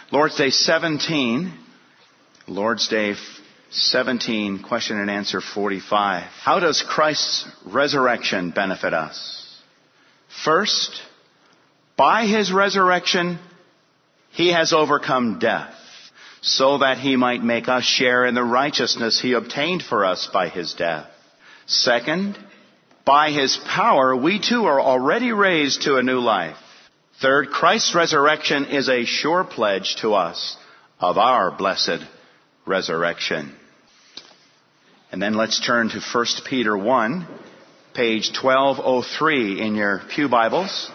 Lord's Day 17. Lord's Day 17, question and answer 45. How does Christ's resurrection benefit us? First, by His resurrection, He has overcome death, so that He might make us share in the righteousness He obtained for us by His death. Second, by His power, we too are already raised to a new life. Third, Christ's resurrection is a sure pledge to us of our blessed resurrection. And then let's turn to 1 Peter 1, page 1203 in your pew Bibles.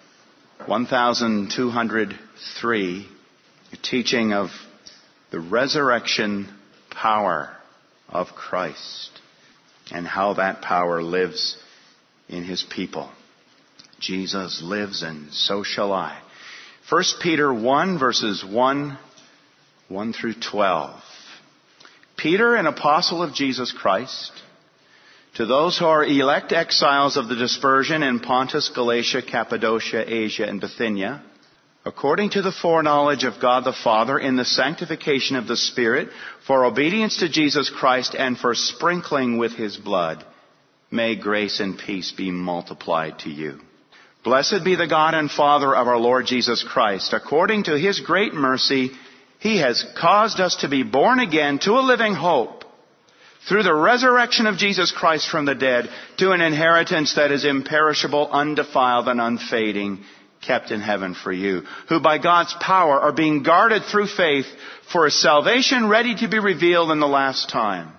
1203, a teaching of the resurrection power of Christ and how that power lives in His people. Jesus lives, and so shall I. 1 Peter 1, verses 1 through 12. Peter, an apostle of Jesus Christ, to those who are elect exiles of the dispersion in Pontus, Galatia, Cappadocia, Asia, and Bithynia, according to the foreknowledge of God the Father, in the sanctification of the Spirit, for obedience to Jesus Christ and for sprinkling with His blood, may grace and peace be multiplied to you. Blessed be the God and Father of our Lord Jesus Christ. According to His great mercy, He has caused us to be born again to a living hope, through the resurrection of Jesus Christ from the dead, to an inheritance that is imperishable, undefiled, and unfading, kept in heaven for you, who by God's power are being guarded through faith for a salvation ready to be revealed in the last time.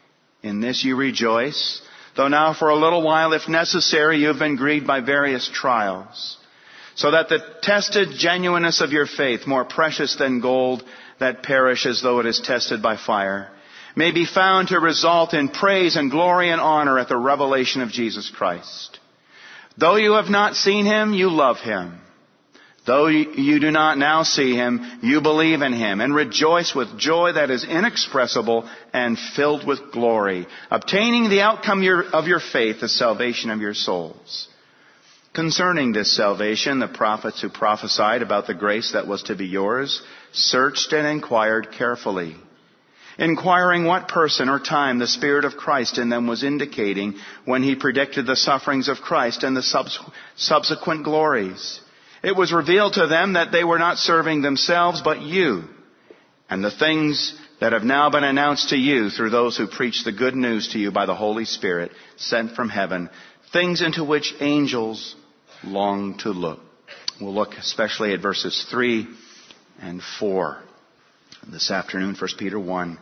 In this you rejoice, though now for a little while, if necessary, you have been grieved by various trials, so that the tested genuineness of your faith, more precious than gold that perishes though it is tested by fire, may be found to result in praise and glory and honor at the revelation of Jesus Christ. Though you have not seen Him, you love Him. Though you do not now see Him, you believe in Him and rejoice with joy that is inexpressible and filled with glory, obtaining the outcome of your faith, the salvation of your souls. Concerning this salvation, the prophets who prophesied about the grace that was to be yours searched and inquired carefully, inquiring what person or time the Spirit of Christ in them was indicating when He predicted the sufferings of Christ and the subsequent glories. It was revealed to them that they were not serving themselves but you, and the things that have now been announced to you through those who preach the good news to you by the Holy Spirit sent from heaven, things into which angels long to look. We'll look especially at verses 3 and 4 this afternoon. 1 Peter 1,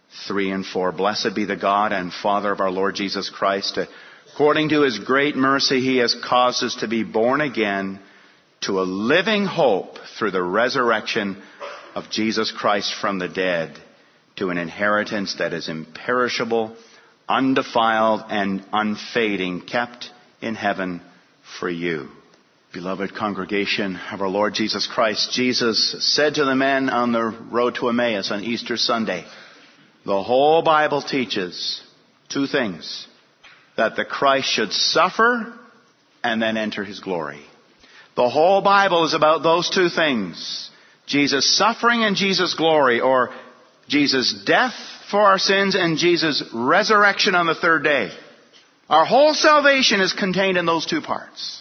3 and 4. Blessed be the God and Father of our Lord Jesus Christ. According to His great mercy, He has caused us to be born again to a living hope through the resurrection of Jesus Christ from the dead, to an inheritance that is imperishable, undefiled, and unfading, kept in heaven for you. Beloved congregation of our Lord Jesus Christ, Jesus said to the men on the road to Emmaus on Easter Sunday, the whole Bible teaches two things: that the Christ should suffer and then enter His glory. The whole Bible is about those two things: Jesus' suffering and Jesus' glory, or Jesus' death for our sins and Jesus' resurrection on the third day. Our whole salvation is contained in those two parts.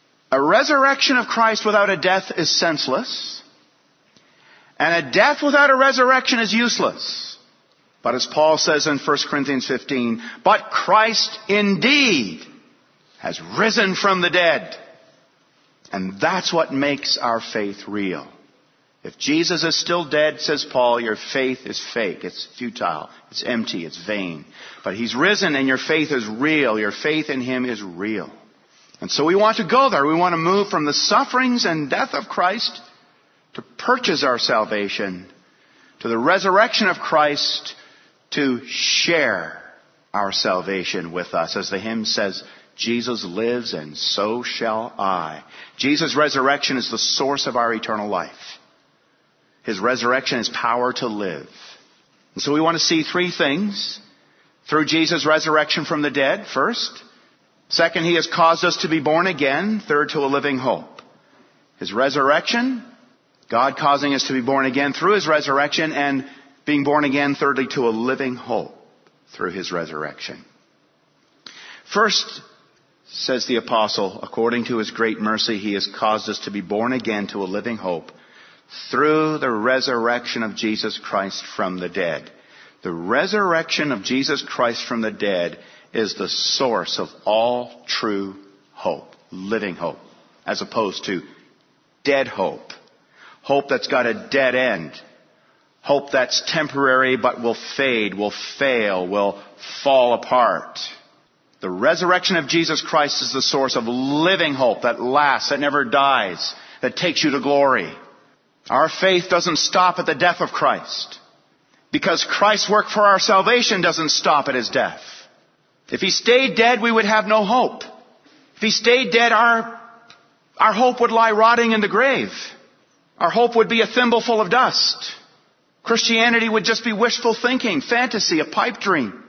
A resurrection of Christ without a death is senseless, and a death without a resurrection is useless. But as Paul says in 1 Corinthians 15, but Christ indeed has risen from the dead. And that's what makes our faith real. If Jesus is still dead, says Paul, your faith is fake. It's futile. It's empty. It's vain. But He's risen and your faith is real. Your faith in Him is real. And so we want to go there. We want to move from the sufferings and death of Christ to purchase our salvation, to the resurrection of Christ to share our salvation with us. As the hymn says, Jesus lives and so shall I. Jesus' resurrection is the source of our eternal life. His resurrection is power to live. And so we want to see three things through Jesus' resurrection from the dead, first. Second, He has caused us to be born again. Third, to a living hope. His resurrection, God causing us to be born again through His resurrection, and being born again, thirdly, to a living hope through His resurrection. First, says the apostle, according to His great mercy, He has caused us to be born again to a living hope through the resurrection of Jesus Christ from the dead. The resurrection of Jesus Christ from the dead is the source of all true hope, living hope, as opposed to dead hope. Hope that's got a dead end. Hope that's temporary but will fade, will fail, will fall apart. The resurrection of Jesus Christ is the source of living hope that lasts, that never dies, that takes you to glory. Our faith doesn't stop at the death of Christ, because Christ's work for our salvation doesn't stop at His death. If He stayed dead, we would have no hope. If He stayed dead, our hope would lie rotting in the grave. Our hope would be a thimble full of dust. Christianity would just be wishful thinking, fantasy, a pipe dream.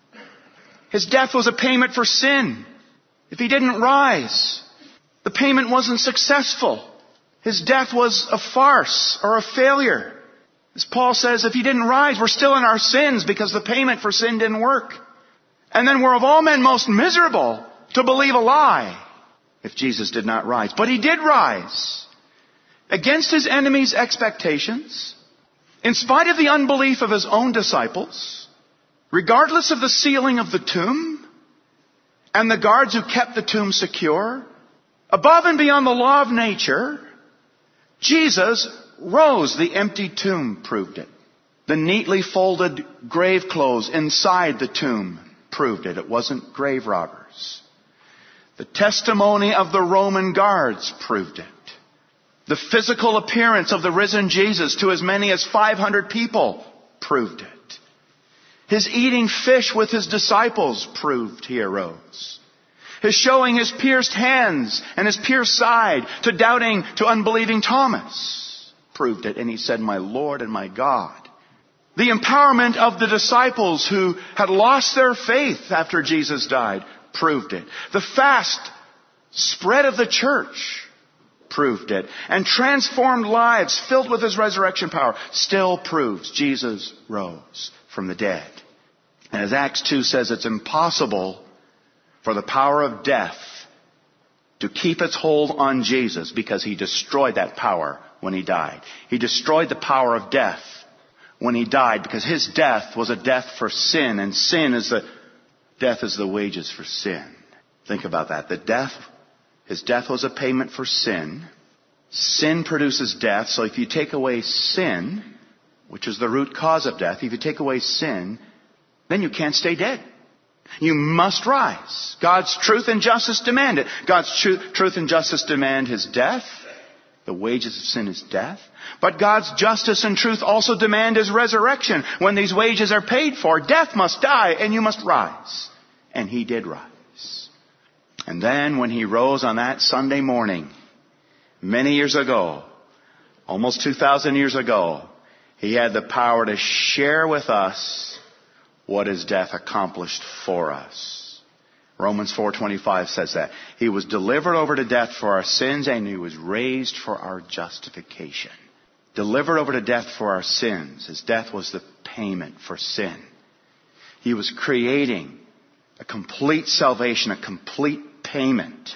His death was a payment for sin. If He didn't rise, the payment wasn't successful. His death was a farce or a failure. As Paul says, if He didn't rise, we're still in our sins because the payment for sin didn't work. And then we're of all men most miserable to believe a lie if Jesus did not rise. But He did rise. Against His enemies' expectations, in spite of the unbelief of His own disciples, regardless of the sealing of the tomb and the guards who kept the tomb secure, above and beyond the law of nature, Jesus rose. The empty tomb proved it. The neatly folded grave clothes inside the tomb proved it. It wasn't grave robbers. The testimony of the Roman guards proved it. The physical appearance of the risen Jesus to as many as 500 people proved it. His eating fish with His disciples proved He arose. His showing His pierced hands and His pierced side to doubting, to unbelieving Thomas proved it. And He said, "My Lord and my God." The empowerment of the disciples who had lost their faith after Jesus died proved it. The fast spread of the church proved it. And transformed lives filled with His resurrection power still proves Jesus rose from the dead. And as Acts 2 says, it's impossible for the power of death to keep its hold on Jesus, because He destroyed that power when He died. He destroyed the power of death when He died, because His death was a death for sin, and death is the wages for sin. Think about that. His death was a payment for sin. Sin produces death. So if you take away sin, which is the root cause of death, if you take away sin, then you can't stay dead. You must rise. God's truth and justice demand it. God's truth and justice demand His death. The wages of sin is death. But God's justice and truth also demand His resurrection. When these wages are paid for, death must die and you must rise. And He did rise. And then when He rose on that Sunday morning, many years ago, almost 2,000 years ago, He had the power to share with us what His death accomplished for us. Romans 4:25 says that. He was delivered over to death for our sins, and He was raised for our justification. Delivered over to death for our sins. His death was the payment for sin. He was creating a complete salvation, a complete payment.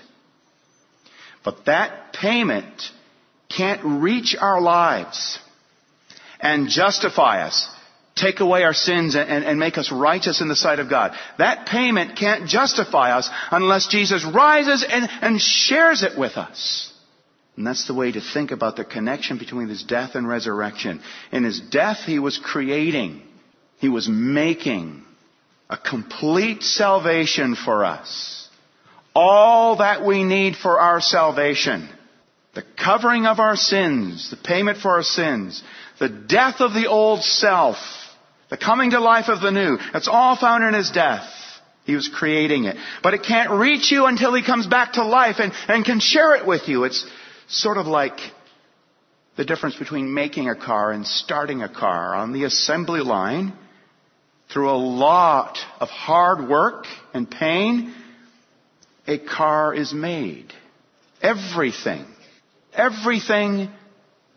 But that payment can't reach our lives and justify us, take away our sins and make us righteous in the sight of God. That payment can't justify us unless Jesus rises and shares it with us. And that's the way to think about the connection between His death and resurrection. In His death, He was creating, He was making a complete salvation for us. All that we need for our salvation. The covering of our sins, the payment for our sins, the death of the old self, the coming to life of the new. That's all found in His death. He was creating it. But it can't reach you until He comes back to life and can share it with you. It's sort of like the difference between making a car and starting a car. On the assembly line, through a lot of hard work and pain, a car is made. Everything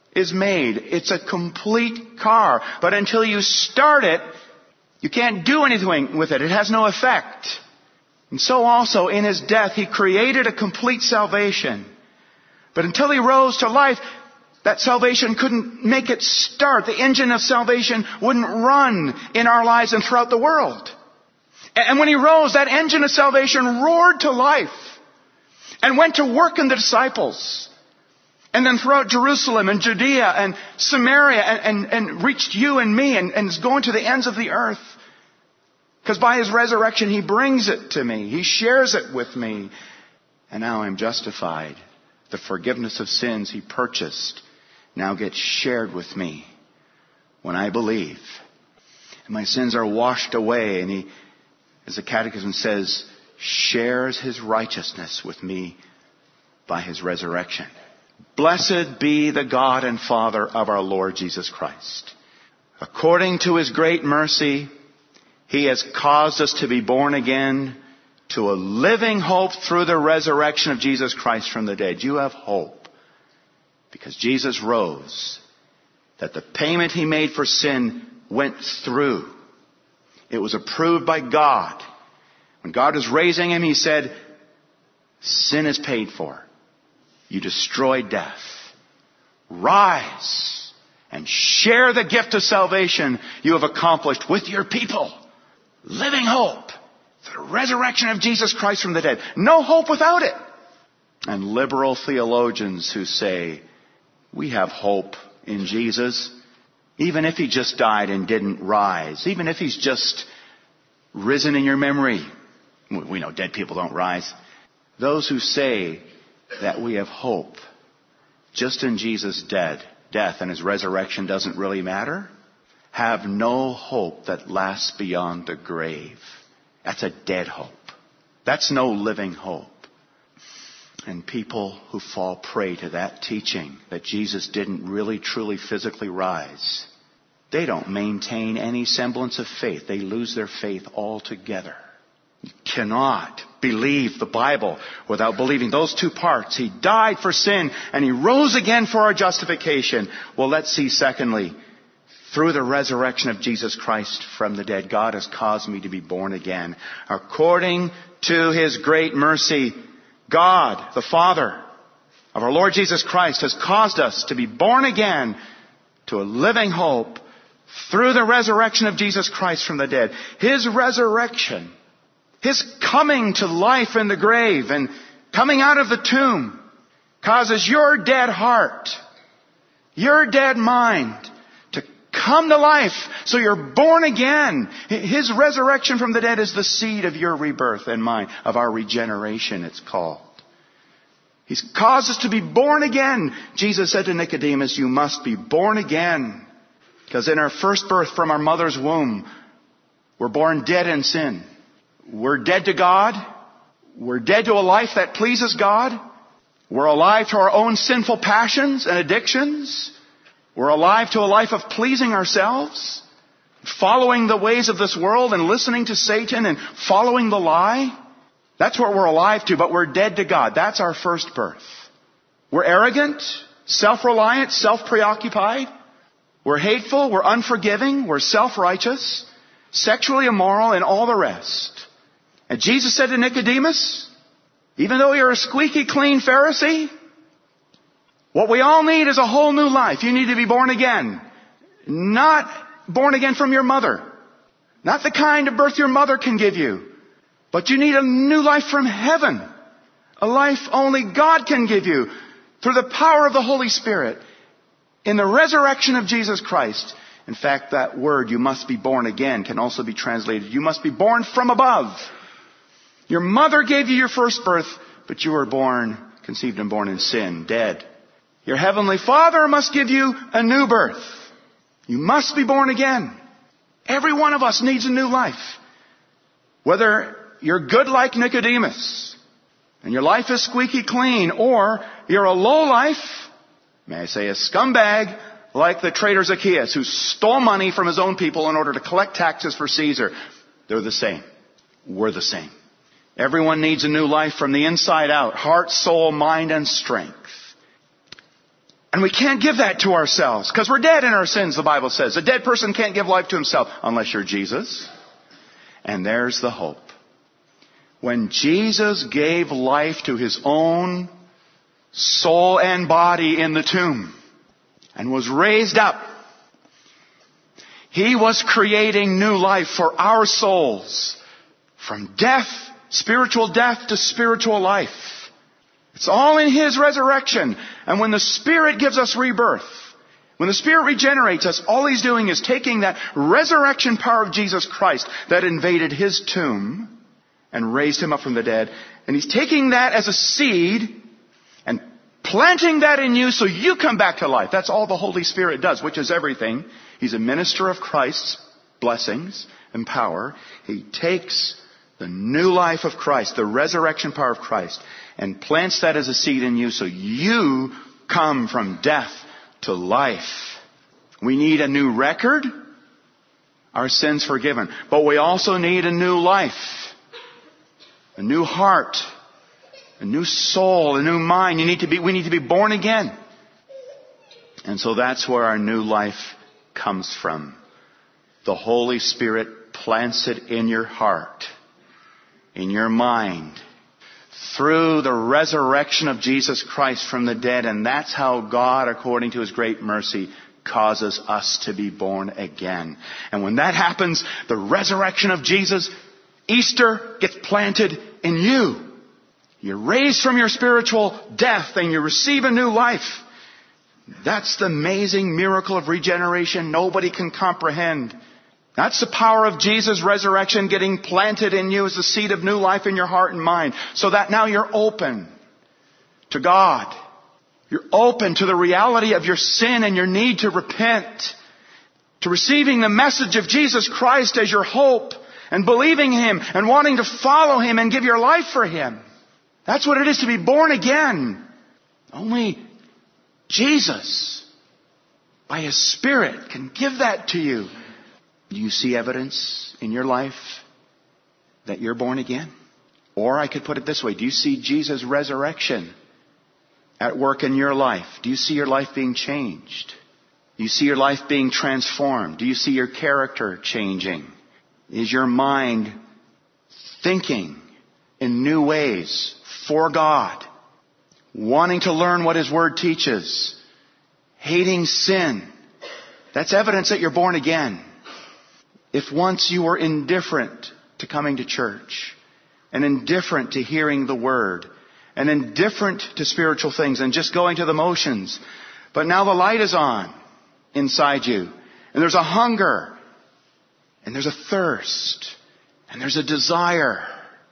is made. It's a complete car. But until you start it, you can't do anything with it. It has no effect. And so also in His death, He created a complete salvation. But until He rose to life, that salvation couldn't make it start. The engine of salvation wouldn't run in our lives and throughout the world. And when He rose, that engine of salvation roared to life and went to work in the disciples. And then throughout Jerusalem and Judea and Samaria and reached you and me and is going to the ends of the earth. Because by His resurrection, He brings it to me. He shares it with me. And now I'm justified. The forgiveness of sins He purchased now gets shared with me when I believe. And my sins are washed away. And He, as the Catechism says, shares His righteousness with me by His resurrection. Blessed be the God and Father of our Lord Jesus Christ. According to His great mercy, He has caused us to be born again to a living hope through the resurrection of Jesus Christ from the dead. You have hope because Jesus rose, that the payment He made for sin went through. It was approved by God. When God was raising Him, He said, sin is paid for. You destroyed death. Rise and share the gift of salvation you have accomplished with your people. Living hope. The resurrection of Jesus Christ from the dead. No hope without it. And liberal theologians who say, we have hope in Jesus, even if He just died and didn't rise. Even if He's just risen in your memory. We know dead people don't rise. Those who say that we have hope just in Jesus' death and His resurrection doesn't really matter, have no hope that lasts beyond the grave. That's a dead hope. That's no living hope. And people who fall prey to that teaching that Jesus didn't really truly physically rise, they don't maintain any semblance of faith. They lose their faith altogether. You cannot believe the Bible without believing those two parts. He died for sin and He rose again for our justification. Well, let's see secondly, through the resurrection of Jesus Christ from the dead, God has caused me to be born again. According to His great mercy, God, the Father of our Lord Jesus Christ, has caused us to be born again to a living hope through the resurrection of Jesus Christ from the dead. His resurrection, His coming to life in the grave and coming out of the tomb causes your dead heart, your dead mind to come to life. So you're born again. His resurrection from the dead is the seed of your rebirth and mine, of our regeneration it's called. He's caused us to be born again. Jesus said to Nicodemus, you must be born again. Because in our first birth from our mother's womb, we're born dead in sin. We're dead to God. We're dead to a life that pleases God. We're alive to our own sinful passions and addictions. We're alive to a life of pleasing ourselves, following the ways of this world and listening to Satan and following the lie. That's what we're alive to, but we're dead to God. That's our first birth. We're arrogant, self-reliant, self-preoccupied. We're hateful, we're unforgiving, we're self-righteous, sexually immoral, and all the rest. And Jesus said to Nicodemus, even though you're a squeaky clean Pharisee, what we all need is a whole new life. You need to be born again. Not born again from your mother. Not the kind of birth your mother can give you. But you need a new life from heaven. A life only God can give you through the power of the Holy Spirit in the resurrection of Jesus Christ. In fact, that word, you must be born again, can also be translated, you must be born from above. Your mother gave you your first birth, but you were born, conceived and born in sin, dead. Your heavenly Father must give you a new birth. You must be born again. Every one of us needs a new life. Whether you're good like Nicodemus, and your life is squeaky clean, or you're a low life, may I say a scumbag, like the traitor Zacchaeus, who stole money from his own people in order to collect taxes for Caesar. They're the same. We're the same. Everyone needs a new life from the inside out. Heart, soul, mind, and strength. And we can't give that to ourselves because we're dead in our sins, the Bible says. A dead person can't give life to himself unless you're Jesus. And there's the hope. When Jesus gave life to his own soul and body in the tomb and was raised up, he was creating new life for our souls from death, spiritual death to spiritual life. It's all in his resurrection. And when the Spirit gives us rebirth, when the Spirit regenerates us, all he's doing is taking that resurrection power of Jesus Christ that invaded his tomb and raised him up from the dead. And he's taking that as a seed and planting that in you so you come back to life. That's all the Holy Spirit does, which is everything. He's a minister of Christ's blessings and power. He takes the new life of Christ, the resurrection power of Christ, and plants that as a seed in you so you come from death to life. We need a new record, our sins forgiven. But we also need a new life, a new heart, a new soul, a new mind. We need to be born again. And so that's where our new life comes from. The Holy Spirit plants it in your heart, in your mind, through the resurrection of Jesus Christ from the dead. And that's how God, according to his great mercy, causes us to be born again. And when that happens, the resurrection of Jesus, Easter, gets planted in you. You're raised from your spiritual death and you receive a new life. That's the amazing miracle of regeneration nobody can comprehend. That's the power of Jesus' resurrection getting planted in you as the seed of new life in your heart and mind. So that now you're open to God. You're open to the reality of your sin and your need to repent. To receiving the message of Jesus Christ as your hope. And believing him and wanting to follow him and give your life for him. That's what it is to be born again. Only Jesus, by his Spirit, can give that to you. Do you see evidence in your life that you're born again? Or I could put it this way. Do you see Jesus' resurrection at work in your life? Do you see your life being changed? Do you see your life being transformed? Do you see your character changing? Is your mind thinking in new ways for God? Wanting to learn what his word teaches? Hating sin? That's evidence that you're born again. If once you were indifferent to coming to church, and indifferent to hearing the word, and indifferent to spiritual things, and just going to the motions, but now the light is on inside you, and there's a hunger, and there's a thirst, and there's a desire.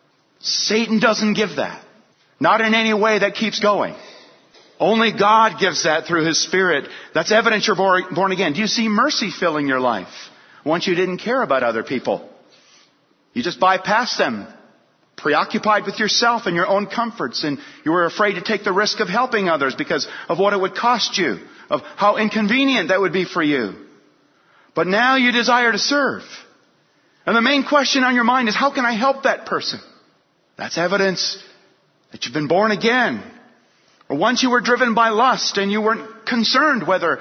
Satan doesn't give that. Not in any way that keeps going. Only God gives that through his Spirit. That's evidence you're born again. Do you see mercy filling your life? Once you didn't care about other people. You just bypassed them. Preoccupied with yourself and your own comforts. And you were afraid to take the risk of helping others because of what it would cost you. Of how inconvenient that would be for you. But now you desire to serve. And the main question on your mind is, how can I help that person? That's evidence that you've been born again. Or once you were driven by lust and you weren't concerned whether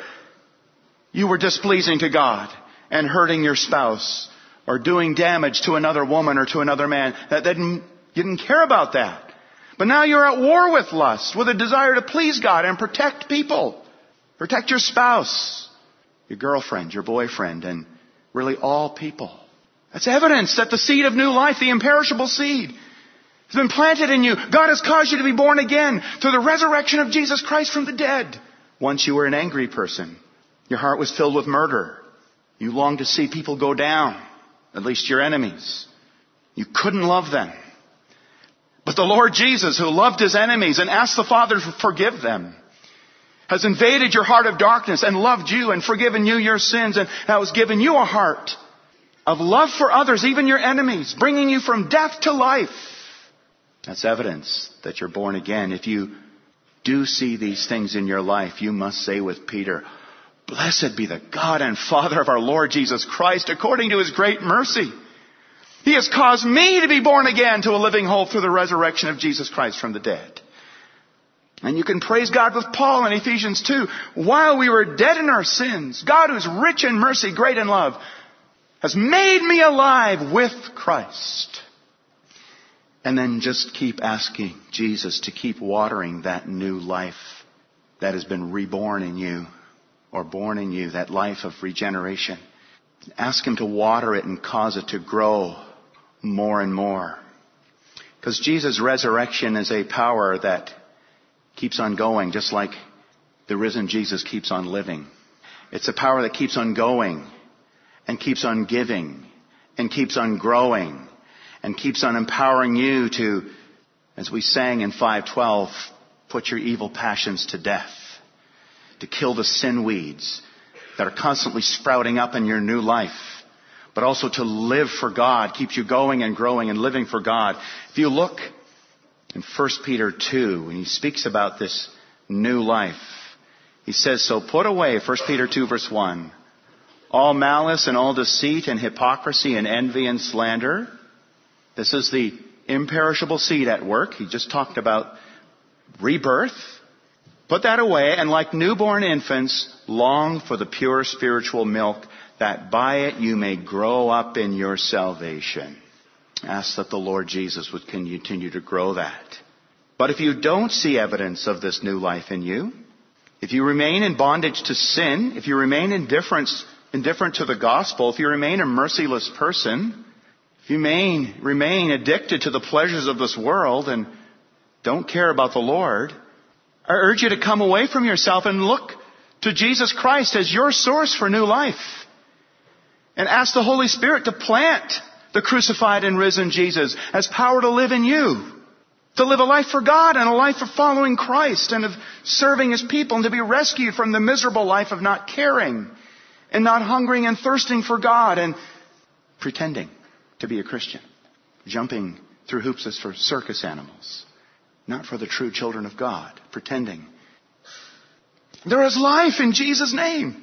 you were displeasing to God and hurting your spouse or doing damage to another woman or to another man. You didn't care about that. But now you're at war with lust, with a desire to please God and protect people. Protect your spouse, your girlfriend, your boyfriend, and really all people. That's evidence that the seed of new life, the imperishable seed, has been planted in you. God has caused you to be born again through the resurrection of Jesus Christ from the dead. Once you were an angry person. Your heart was filled with murder. You longed to see people go down, at least your enemies. You couldn't love them. But the Lord Jesus, who loved his enemies and asked the Father to forgive them, has invaded your heart of darkness and loved you and forgiven you your sins, and has given you a heart of love for others, even your enemies, bringing you from death to life. That's evidence that you're born again. If you do see these things in your life, you must say with Peter, "Blessed be the God and Father of our Lord Jesus Christ, according to his great mercy. He has caused me to be born again to a living hope through the resurrection of Jesus Christ from the dead." And you can praise God with Paul in Ephesians 2. While we were dead in our sins, God, who is rich in mercy, great in love, has made me alive with Christ. And then just keep asking Jesus to keep watering that new life that has been reborn in you or born in you, that life of regeneration. Ask Him to water it and cause it to grow more and more. Because Jesus' resurrection is a power that keeps on going, just like the risen Jesus keeps on living. It's a power that keeps on going and keeps on giving and keeps on growing and keeps on empowering you to, as we sang in 5:12, put your evil passions to death, to kill the sin weeds that are constantly sprouting up in your new life, but also to live for God, keeps you going and growing and living for God. If you look in 1 Peter 2, when he speaks about this new life, he says, so put away, 1 Peter 2 verse 1, all malice and all deceit and hypocrisy and envy and slander. This is the imperishable seed at work. He just talked about rebirth. Put that away, and like newborn infants, long for the pure spiritual milk, that by it you may grow up in your salvation. Ask that the Lord Jesus would continue to grow that. But if you don't see evidence of this new life in you, if you remain in bondage to sin, if you remain indifferent to the gospel, if you remain a merciless person, if you remain addicted to the pleasures of this world and don't care about the Lord, I urge you to come away from yourself and look to Jesus Christ as your source for new life. And ask the Holy Spirit to plant the crucified and risen Jesus as power to live in you. To live a life for God and a life of following Christ and of serving His people, and to be rescued from the miserable life of not caring and not hungering and thirsting for God and pretending to be a Christian, jumping through hoops as for circus animals, not for the true children of God, pretending. There is life in Jesus' name.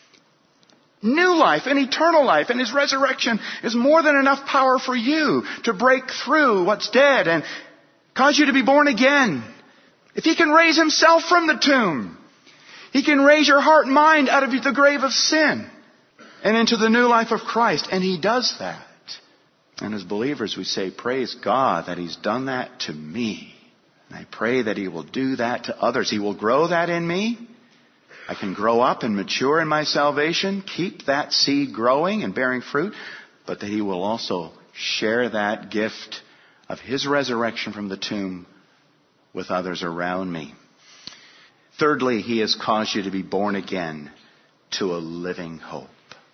New life and eternal life, and His resurrection is more than enough power for you to break through what's dead and cause you to be born again. If He can raise Himself from the tomb, He can raise your heart and mind out of the grave of sin and into the new life of Christ. And He does that. And as believers, we say, praise God that He's done that to me. And I pray that He will do that to others. He will grow that in me. I can grow up and mature in my salvation, keep that seed growing and bearing fruit, but that He will also share that gift of His resurrection from the tomb with others around me. Thirdly, He has caused you to be born again to a living hope.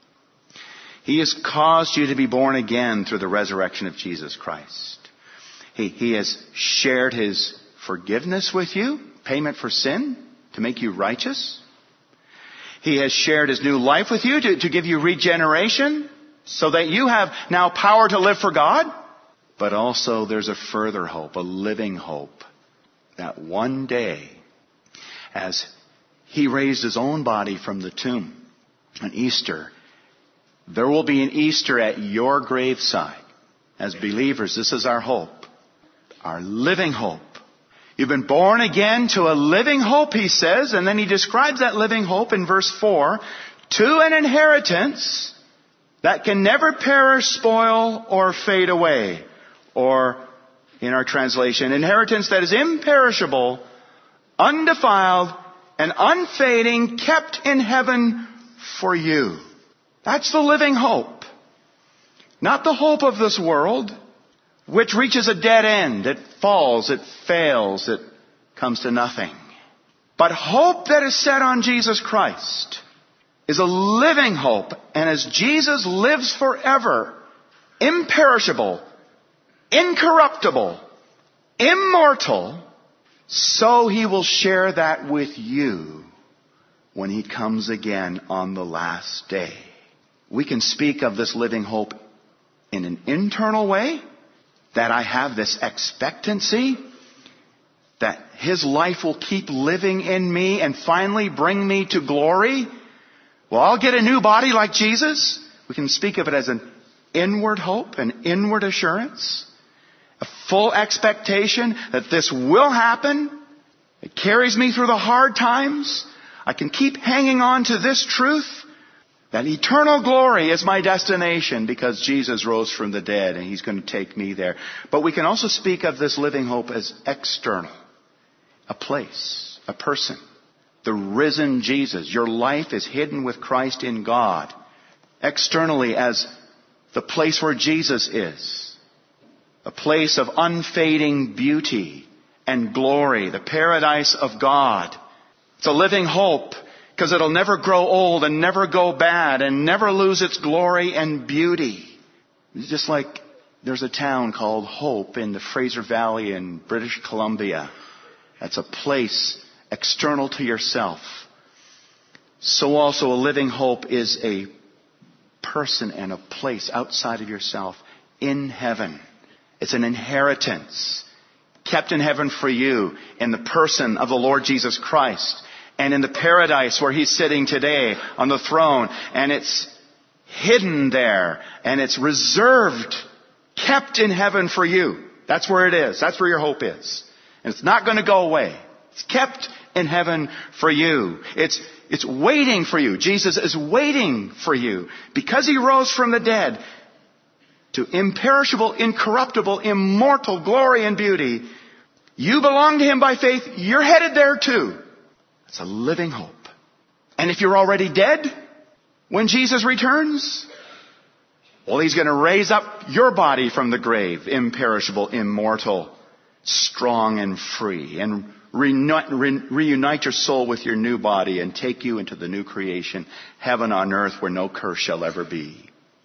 He has caused you to be born again through the resurrection of Jesus Christ. He has shared His forgiveness with you, payment for sin, to make you righteous. He has shared His new life with you to give you regeneration so that you have now power to live for God. But also there's a further hope, a living hope, that one day, as He raised His own body from the tomb on Easter, there will be an Easter at your graveside. As believers, this is our hope, our living hope. You've been born again to a living hope, He says, and then He describes that living hope in verse 4, to an inheritance that can never perish, spoil, or fade away. Or, in our translation, inheritance that is imperishable, undefiled, and unfading, kept in heaven for you. That's the living hope. Not the hope of this world, which reaches a dead end. It falls, it fails, it comes to nothing. But hope that is set on Jesus Christ is a living hope. And as Jesus lives forever, imperishable, incorruptible, immortal, so He will share that with you when He comes again on the last day. We can speak of this living hope in an internal way, that I have this expectancy that His life will keep living in me and finally bring me to glory. Well, I'll get a new body like Jesus. We can speak of it as an inward hope, an inward assurance, a full expectation that this will happen It carries me through the hard times. I can keep hanging on to this truth, that eternal glory is my destination because Jesus rose from the dead and He's going to take me there. But we can also speak of this living hope as external. A place, a person. The risen Jesus. Your life is hidden with Christ in God. Externally as the place where Jesus is. A place of unfading beauty and glory. The paradise of God. It's a living hope because it'll never grow old and never go bad and never lose its glory and beauty. It's just like there's a town called Hope in the Fraser Valley in British Columbia. That's a place external to yourself. So also a living hope is a person and a place outside of yourself in heaven. It's an inheritance kept in heaven for you in the person of the Lord Jesus Christ and in the paradise where He's sitting today on the throne. And it's hidden there and it's reserved, kept in heaven for you. That's where it is. That's where your hope is. And it's not going to go away. It's kept in heaven for you. It's waiting for you. Jesus is waiting for you because He rose from the dead to imperishable, incorruptible, immortal glory and beauty. You belong to Him by faith. You're headed there too. It's a living hope. And if you're already dead when Jesus returns, well, He's going to raise up your body from the grave, imperishable, immortal, strong and free, and reunite your soul with your new body and take you into the new creation, heaven on earth where no curse shall ever be.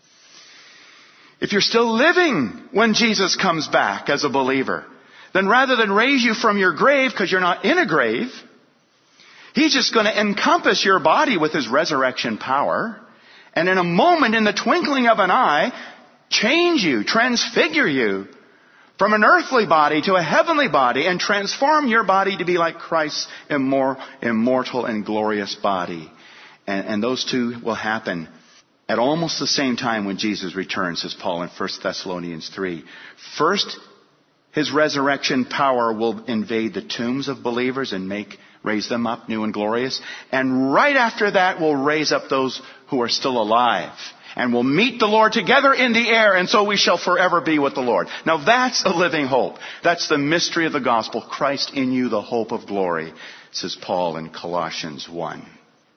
If you're still living when Jesus comes back as a believer, then rather than raise you from your grave because you're not in a grave, He's just going to encompass your body with His resurrection power and in a moment, in the twinkling of an eye, change you, transfigure you from an earthly body to a heavenly body and transform your body to be like Christ's immortal and glorious body. And those two will happen at almost the same time when Jesus returns, says Paul in 1 Thessalonians 3. First, His resurrection power will invade the tombs of believers and raise them up new and glorious. And right after that, will raise up those who are still alive. And we'll meet the Lord together in the air, and so we shall forever be with the Lord. Now that's a living hope. That's the mystery of the gospel. Christ in you, the hope of glory, says Paul in Colossians 1.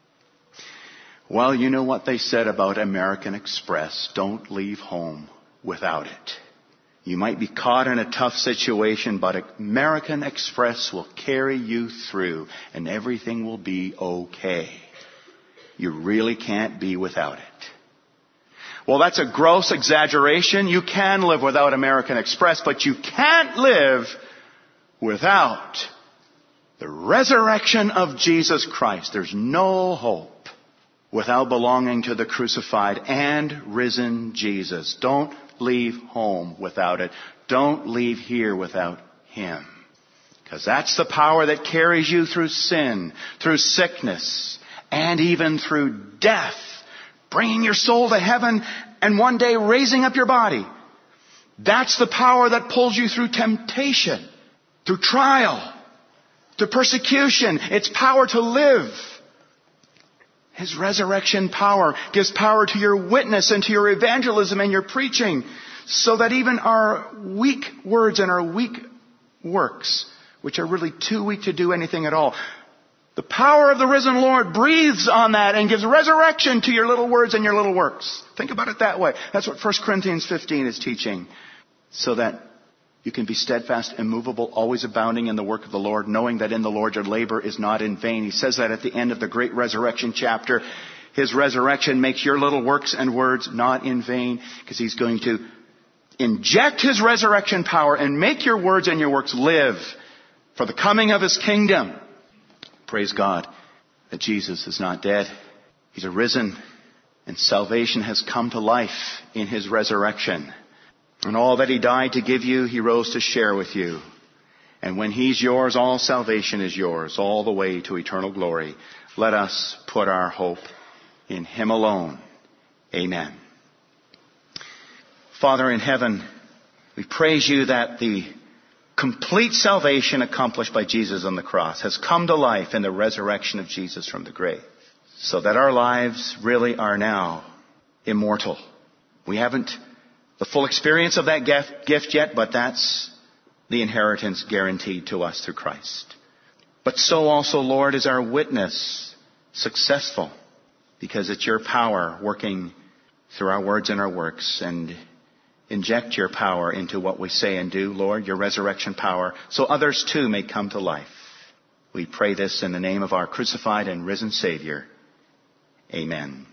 Well, you know what they said about American Express. Don't leave home without it. You might be caught in a tough situation, but American Express will carry you through, and everything will be okay. You really can't be without it. Well, that's a gross exaggeration. You can live without American Express, but you can't live without the resurrection of Jesus Christ. There's no hope without belonging to the crucified and risen Jesus. Don't leave home without it. Don't leave here without Him. Because that's the power that carries you through sin, through sickness, and even through death. Bringing your soul to heaven and one day raising up your body. That's the power that pulls you through temptation, through trial, through persecution. It's power to live. His resurrection power gives power to your witness and to your evangelism and your preaching, so that even our weak words and our weak works, which are really too weak to do anything at all, the power of the risen Lord breathes on that and gives resurrection to your little words and your little works. Think about it that way. That's what 1 Corinthians 15 is teaching. So that you can be steadfast, immovable, always abounding in the work of the Lord, knowing that in the Lord your labor is not in vain. He says that at the end of the great resurrection chapter. His resurrection makes your little works and words not in vain, because He's going to inject His resurrection power and make your words and your works live for the coming of His kingdom. Praise God that Jesus is not dead. He's arisen, and salvation has come to life in His resurrection. And all that He died to give you, He rose to share with you. And when He's yours, all salvation is yours, all the way to eternal glory. Let us put our hope in Him alone. Amen. Father in heaven, we praise You that the complete salvation accomplished by Jesus on the cross has come to life in the resurrection of Jesus from the grave. So that our lives really are now immortal. We haven't the full experience of that gift yet, but that's the inheritance guaranteed to us through Christ. But so also, Lord, is our witness successful, because it's your power working through our words and our works, and inject your power into what we say and do, Lord, your resurrection power, so others too may come to life. We pray this in the name of our crucified and risen Savior. Amen.